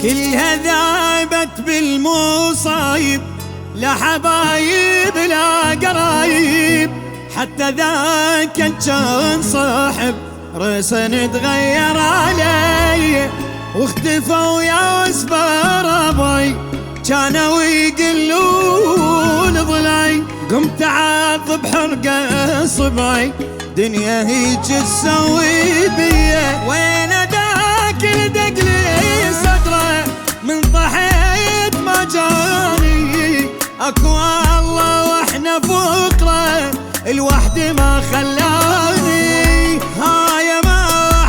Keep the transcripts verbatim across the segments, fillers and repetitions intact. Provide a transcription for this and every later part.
كلها ذابت بالمصايب، لا حبايب لا قرايب، حتى ذاك كان صاحب رسن تغير علي، واختفوا يا اسبار ابوي كانوا يقلون ضلعي، قمت اعاطب حرقه صبعي دنيا هيج تسوي بيه، وين ذاك لدق لي صدره من طحيت ما جاني، اكو الله واحنا فقره الوحدي ما خلاني، هاي ما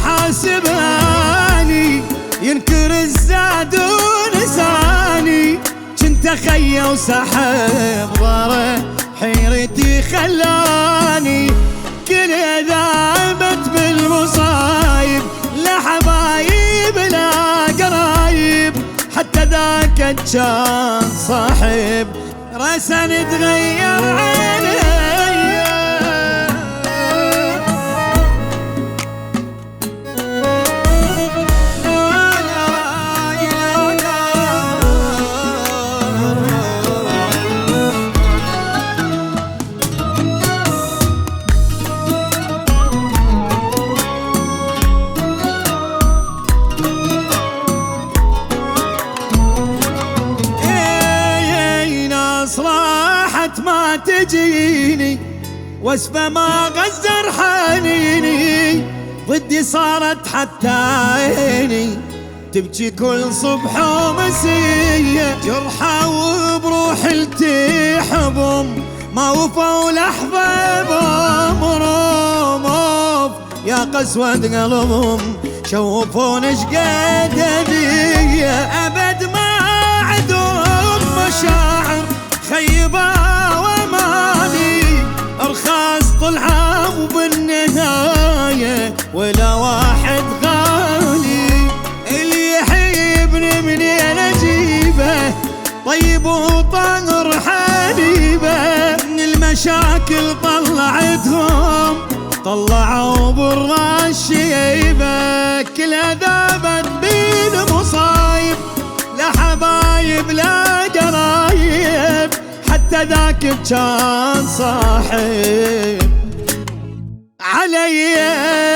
حاسباني ينكر الزاد ونساني، كنت خيه وسحب ضاره حيرتي خلاني، كل ذابت بالمصايب، لا حبايب لا قرايب، حتى ذاك كان صاحب رسن تغير علي. راحت ما تجيني واسفة ما غزر حنيني، ضدي صارت حتى عيني تبكي كل صبح ومسية، جرحى وبروح التحبهم ما وفوا لحظة بأمرهم، يا قسوة قلبهم شوفون شقد هدية، أبد ما عندهم مشاعر خيبة ومالي، ارخاص طلعوا بالنهاية ولا واحد غالي، اللي يحبني منين اجيبه طيب وطاهر حبيبه، من المشاكل طلعتهم طلعوا برا الشيبة، كلها ذابت بالمصايب، لا حبايب لا قرايب، حتى ذاك كان صاحب علي.